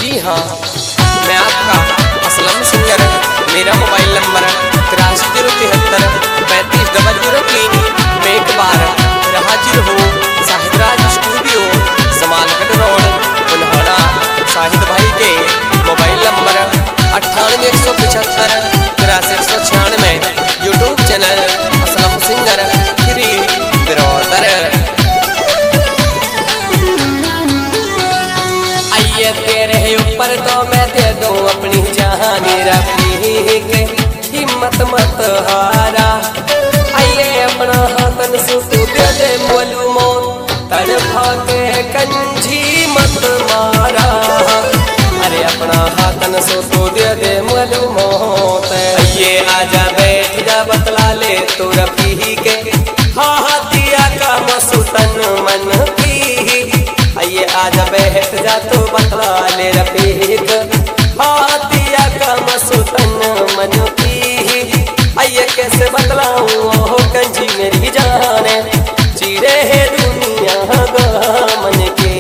जी हाँ, मैं आपका असलम सिंगर। मेरा मोबाइल नंबर 8373350003। मैं एक बार हाजिर हूँ शाहिदराज स्टूडियो, जमालगढ़ रोड, उन्होंने शाहिद भाई के mobile number 9817538196। YouTube channel Aslam singer free brother. आइए तेरे ऊपर तो मैं दे दूं अपनी जान, रफीक हिम्मत मत हारा। आइए अपना हाथन सुतू दे दे मोलूमो, तड़फा के कंजी मत मारा। अरे अपना हाथन सुतू दे दे मोलूमो। आइए आजा बैठ जा बतला ले तू रफीक हाँ दिया का मसूतन मन की। आइए आजा बैठ जा तू बतला ले रफीक हाँ दिया का मसूतन मन की। आइए कैसे बतलाऊं ओह कंजी मेरी जान, चीरे है दुनिया मन के।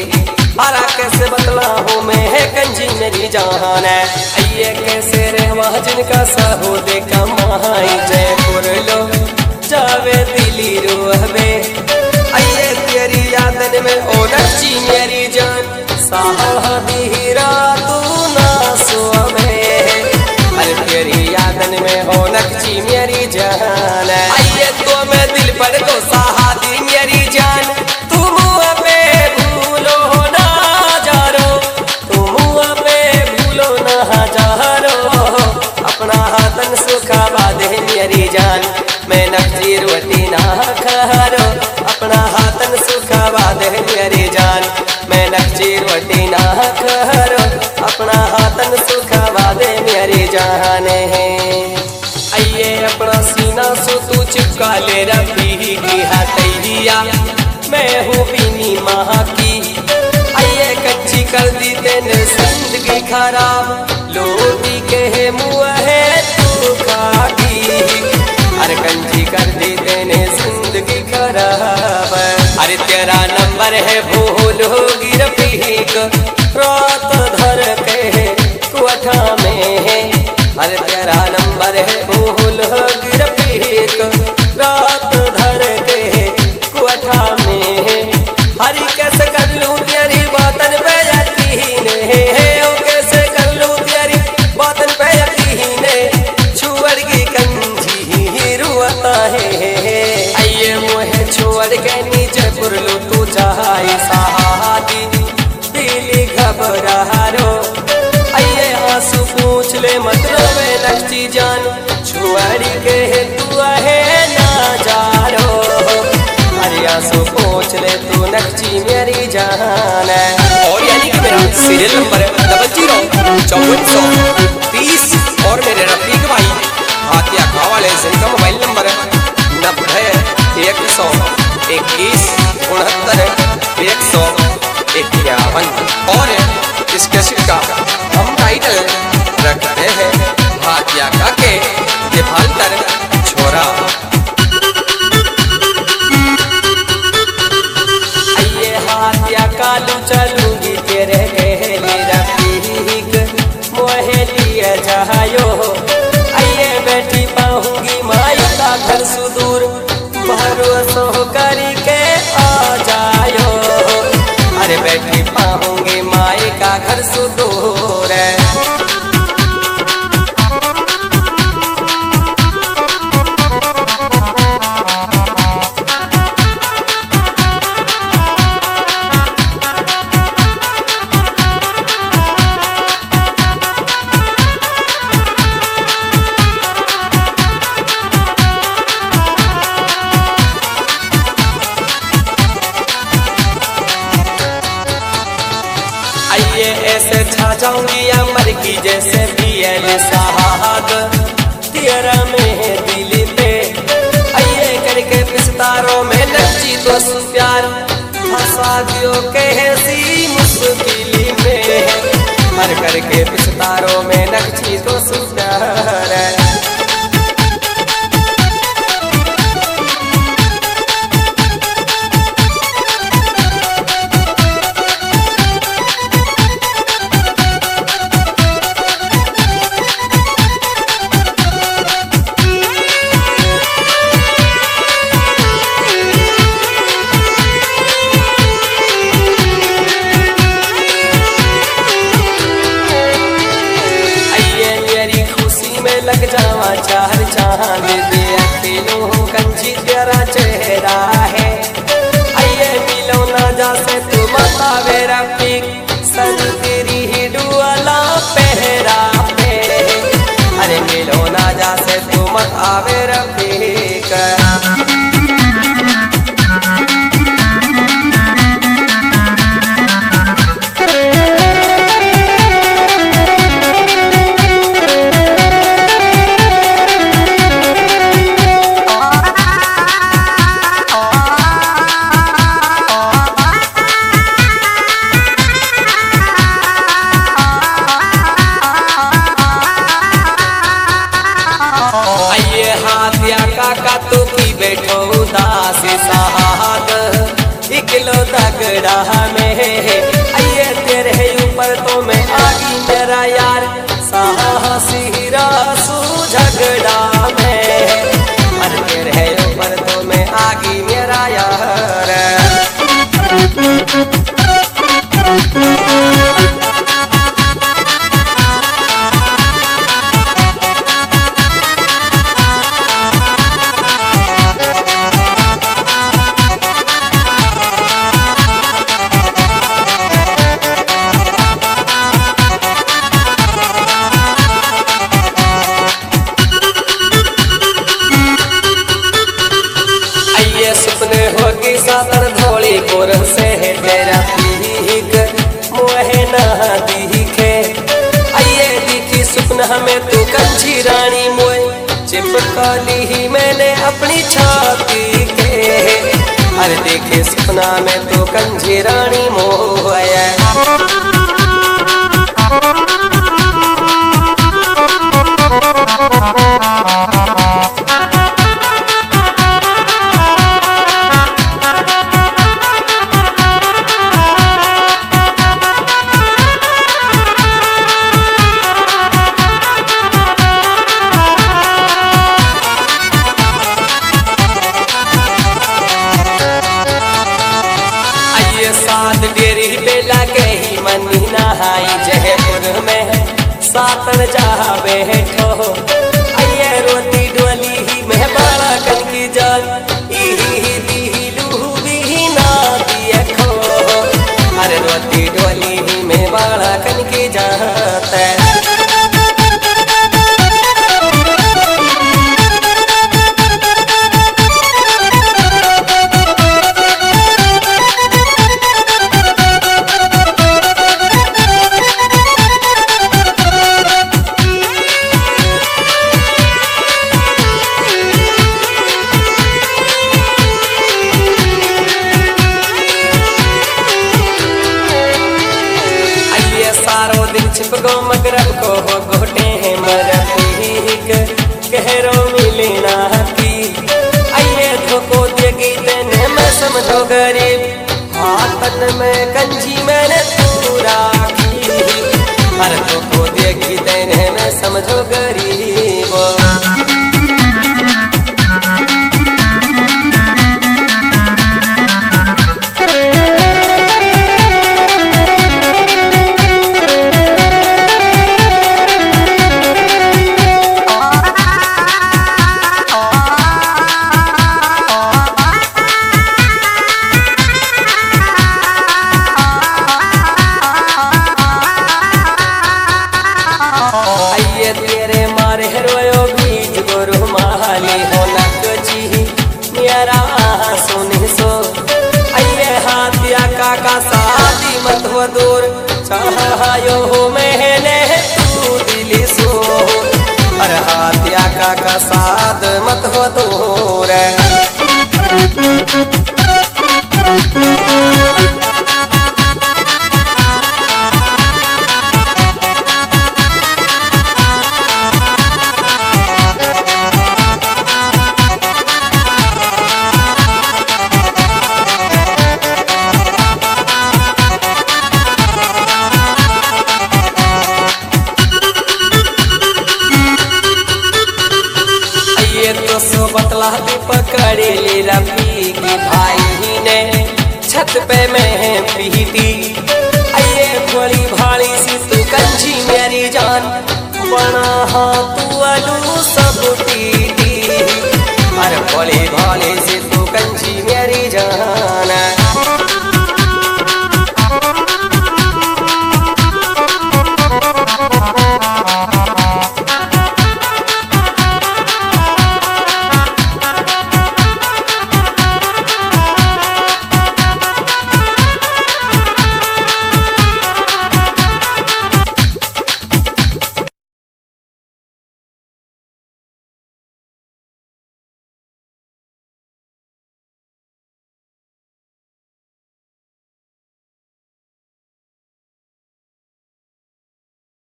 आरा कैसे बतलाऊं मैं है कंजी मेरी जान। आइए कैसे रहवा जिनका साहो दे कमाई जयपुर लो जावे दिली रोहबे। आइए तेरी यादन में ओ नची मेरी जान, साहबी तू ना सोवे। अरे तेरी यादन में हो नची मेरी जान। आइए तो मैं दिल पर तो सहादी मेरी जान, तुम पे भूलो ना जारो, तुम पे भूलो ना जारो। अपना हाथन सुखा बादे मेरी जान, मैं नची रोटी ना खारो। अपना हाथन सुखा बादे मेरी जान, मैं नची रोटी ना खारो। अपना हाथन सुखा बादे मेरी जान है। आइए अपना सीना सो तू चिपका ले रफीक हथैया, मैं हूँ बीनी माँ की। आइए कच्ची कर दी तेने जिंदगी खराब, लोगी के मुँह है तू खागी। अरे कंची कर दी तेने जिंदगी खराब। अरे तेरा नंबर है भूल होगी रफीक रात धर के कुआठा में। अरे तेरा नंबर है भूल होगी रफीक रात धर के कुआठा में। हरी कैसे कर लूं तेरी बातन पे यकीन है, ओ कैसे कर लूं तेरी बातन पे यकीन है। छुअर की कंजी रुआता है। आइए मोहे छोड़ के नीचे पुरलू तू चाहे सहादी दिली घबरा रो। आइए आंसू पूछ ले मतलब नक्ची जान, छुआरी के तू है ना जारो। अरे आंसू पूछ ले तू नक्ची मेरी जान। और यानी कि मेरा सीरियल नंबर 005430 और मेरे रफीक भाई हाथिया खां वाले जिनका मोबाइल नंबर 90 161 69 151। और इस कैसेट का हम टाइटल रखते हैं हाथिया का के फालतर छोरा। आइए हाथिया कालू चलूंगी तेरे गहले रफीक मोहे लिए जायो। आइए बैठी पाऊंगी माई का घर सुदूर, भरोसा करी के आ जायो। अरे बैठी पाऊंगी माई का घर सुदूर। आइए ऐसे छा जाऊंगी अमर की जैसे पियल साहब तेरा में है दिल पे। आइए करके पिस्तारों में नची तो प्यार फंसा दियो कैसी मुश्किल में। हर करके पिस्तारों में नची तो प्यार। नवा चार चांद दे अकेलो कंची तेरा चेहरा है। आइए मिलो ना जा से तू मता मेरा पीक सन तेरी ही डुअला पहरा पे। अरे मिलो ना जा से तू मता मेरा पीक। काका तू की बैठो उदास साहब इकलो तगड़ा में। आइए तेरे ऊपर तो मैं आगी मेरा यार साहसी रासू झगड़ा में। अरे तेरे ऊपर तो मैं आगी मेरा यार। सुपने होगी सातर धोली गोर से है तेरा पीक मोहे ना दिखे। आइए दिखी सुपना में तू कंची रानी मोए चिपका ली ही मैंने अपनी छाती के। अरे देखे सुपना में तू कंची रानी मोए। सात डेरी बेला गई मनी नहाई जयपुर में सातन जा बैठो। आइए रोती डोली ही में बाड़ा कन की जान भी ना दिया खो। अरे रोती डोली ही में बाड़ा कन की जात। सारो दिन छिप गो मगरब को हो घोटे हैं मरपीक कहरो मिले ना की। आइए धोको देगी तेने मैं समझो गरीब हाथन में कंजी मैंने तू राखी। हर धोको देगी तेने मैं समझो गरीब। तेरे मारे रोयो बीज गोरु माली हो नकची मेरा सुनी सो। आइए हाथिया काका शादी मत हो दूर चाहो हो मैंने तू दिली सो। अरे हाथिया काका साथ मत हो दूर। बतला पकड़े ले रफी की भाई भोली